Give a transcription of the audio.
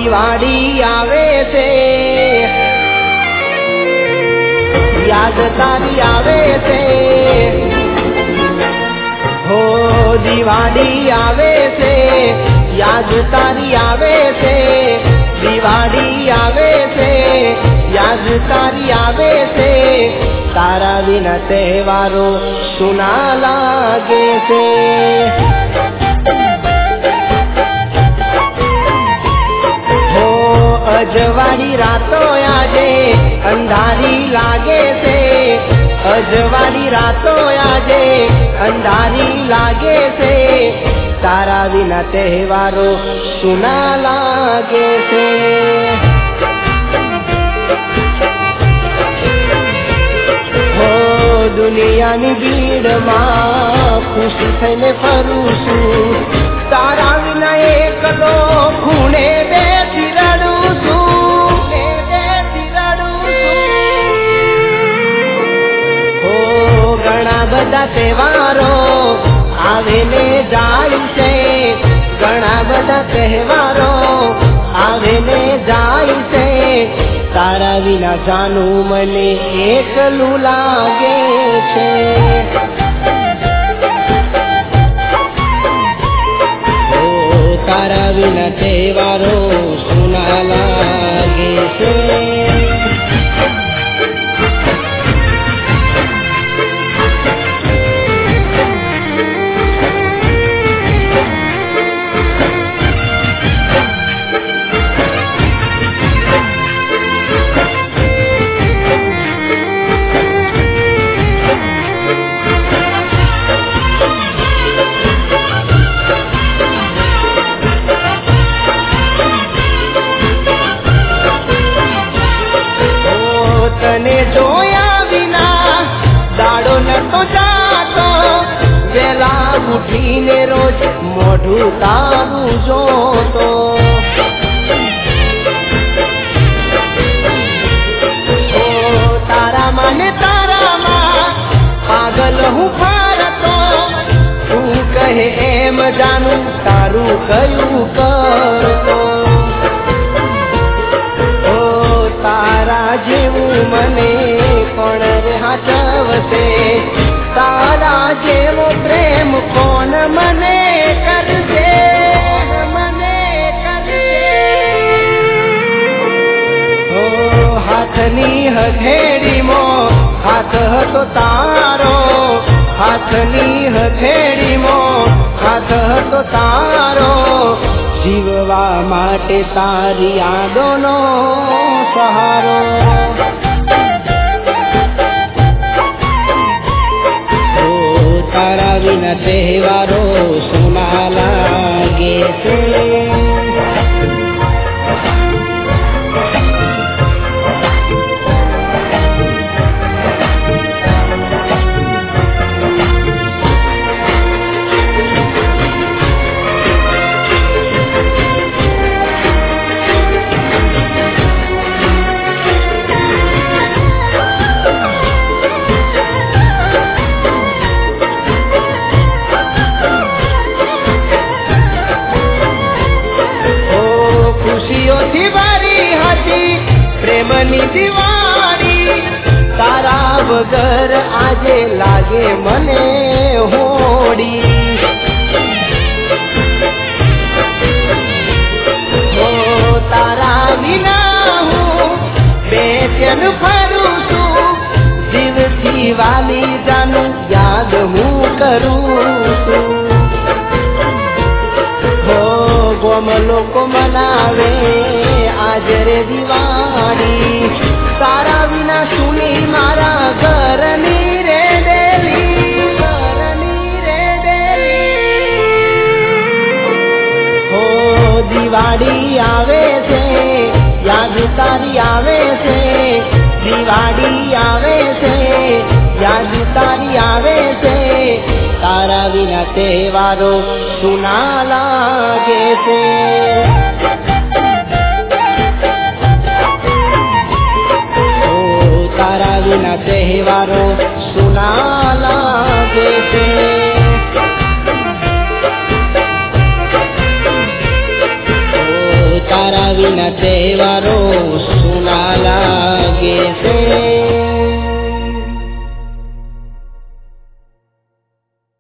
દિવાળી આવે છે, યાદ તારી આવે છે, હો દિવાળી આવે છે, યાદ તારી આવે છે, દિવાળી આવે છે, યાદ તારી આવે છે, તારા વિના તહેવારો સુના લાગે છે. હો અજવાળી રાતો આજે અંધારી લાગે છે, અજવાળી રાતો આજે અંધારી લાગે છે, તારા વિના તહેવારો સુના લાગે છે. હો દુનિયાની ભીડમાં ખુશી થઈને ફરું છું, તારા વિના એકલો ખૂણે બેસી રડું છું, હો ઘણા બધા તહેવારો આવે ને જાય છે, ઘણા બધા તહેવારો આવે ને જાય છે, તારા વિના જાનું મને એકલું લાગે છે. ઓ તારા વિના તહેવારો સુના લાગે છે. તને જોયા વિના દાડો નતો જાતો, વેલા ઉઠીને રોજ મોઢું તારું જોતો, તારામાં ને તારામાં પાગલ હું ફરતો, તું કહે એમ જાનું તારું કયું કરતો, તારા જેવું મને કોણ રે હાચવશે, તારા જેવો પ્રેમ કોણ મને કરશે, મને કરશે. ઓ હાથની હથેળીમાં હાથ હતો તારો, હાથની હથેળીમાં હાથ હતો તારો, જીવવા માટે તારી યાદોનો સહારો. ઓ તારા વિના તહેવારો સુના લાગે છે. ખુશીઓથી ભરી હતી પ્રેમની દિવાળી, તારા વગર આજે લાગે મને હોળી. હો તારા વિના હું બેચેન ફરું છું, દિલથી વાલી જાનું યાદ હું કરું છું. ગોમ લોકો મનાવે આજ રે દિવાળી, તારા વિના સુની મારા ઘરની રે ડેલી, ઘરની રે ડેલી. હો દિવાળી આવે છે, યાદ તારી આવે છે, દિવાળી આવે છે, યાદ તારી આવે છે, તારા વિના તહેવારો સુના લાગે છે.